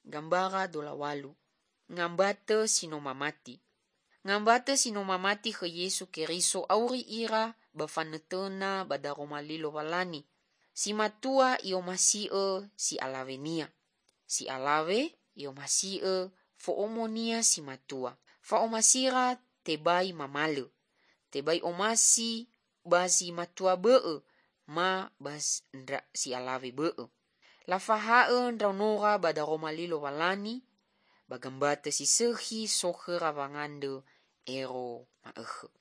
Gambara dola walu. Ngambate sino mamati. Ngambate sino mamati ke Yesu Keriso auri ira bafanetena badaromalilo walani. Si matua iyo masie si alawenia. Si alawe iyo masie fo omonia si matua. Fa omasira tebai mamale. Tebai omasi basi matua bee. Ma bas ndra si alawe bee. La fahae ndranora badaromalilo walani. Bagambate si sehi sohe ravangande ero maehe.